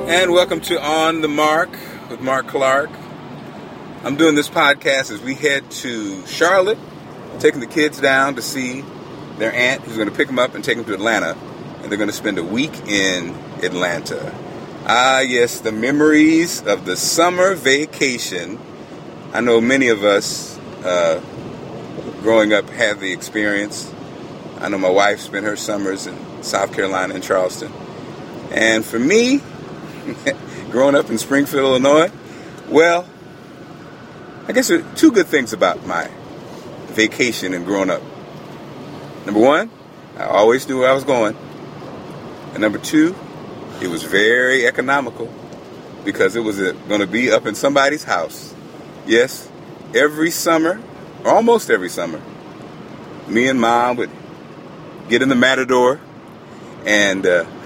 And welcome to On the Mark with Mark Clark. I'm doing this podcast as we head to Charlotte, taking the kids down to see their aunt who's going to pick them up and take them to Atlanta. And they're going to spend a week in Atlanta. Ah, yes, the memories of the summer vacation. I know many of us growing up had the experience. I know my wife spent her summers in South Carolina and Charleston. And for me, growing up in Springfield, Illinois, well, I guess there are two good things about my vacation and growing up. Number one, I always knew where I was going. And number two, it was very economical because it was going to be up in somebody's house. Yes, every summer, or almost every summer, me and Mom would get in the Matador and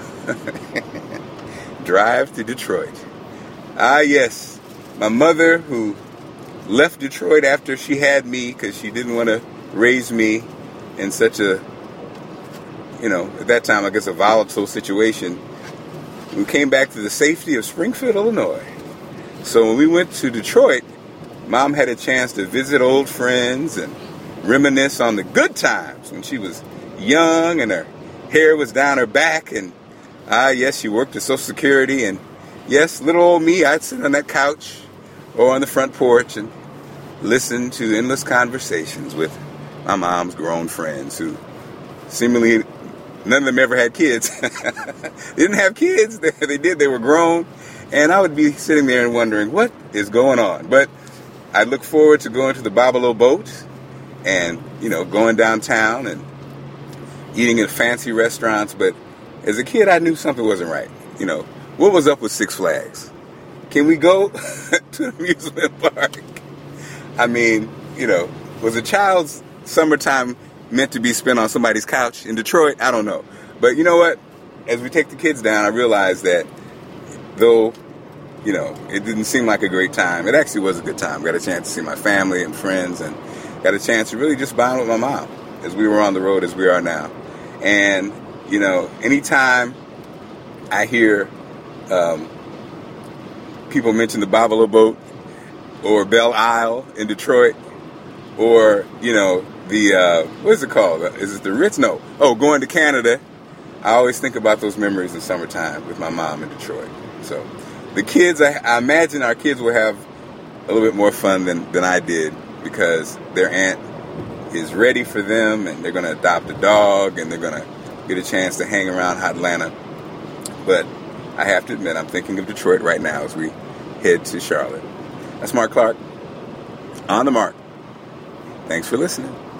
drive to Detroit. Ah, yes. My mother, who left Detroit after she had me because she didn't want to raise me in such a, at that time, I guess, a volatile situation. We came back to the safety of Springfield, Illinois. So when we went to Detroit, Mom had a chance to visit old friends and reminisce on the good times when she was young and her hair was down her back, and yes, she worked at Social Security, and yes, little old me, I'd sit on that couch or on the front porch and listen to endless conversations with my mom's grown friends who seemingly, none of them ever had kids. They didn't have kids, they did, they were grown, and I would be sitting there and wondering, what is going on? But I look forward to going to the Babalo boat and, going downtown and eating in fancy restaurants, but as a kid, I knew something wasn't right. What was up with Six Flags? Can we go to the amusement park? I mean, was a child's summertime meant to be spent on somebody's couch in Detroit? I don't know. But you know what? As we take the kids down, I realized that though, it didn't seem like a great time, it actually was a good time. Got a chance to see my family and friends and got a chance to really just bond with my mom as we were on the road as we are now. And anytime I hear people mention the Babalo boat or Belle Isle in Detroit or, the, what is it called? Is it the Ritz? No. Oh, going to Canada. I always think about those memories of summertime with my mom in Detroit. So the kids, I imagine our kids will have a little bit more fun than I did because their aunt is ready for them, and they're going to adopt a dog, and they're going to get a chance to hang around Atlanta. But I have to admit, I'm thinking of Detroit right now as we head to Charlotte. That's Mark Clark, On the Mark. Thanks for listening.